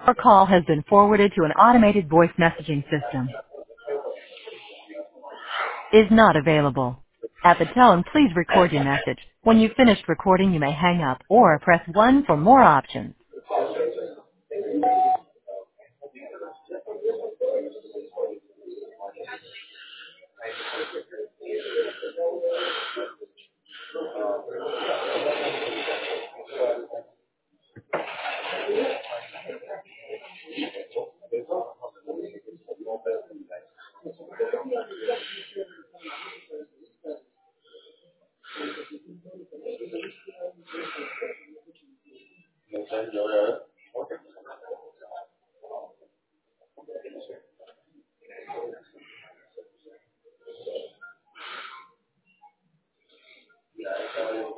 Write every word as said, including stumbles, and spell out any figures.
Your call has been forwarded to an automated voice messaging system. Is not available. At the tone, please record your message. When you've finished recording, you may hang up or press one for more options.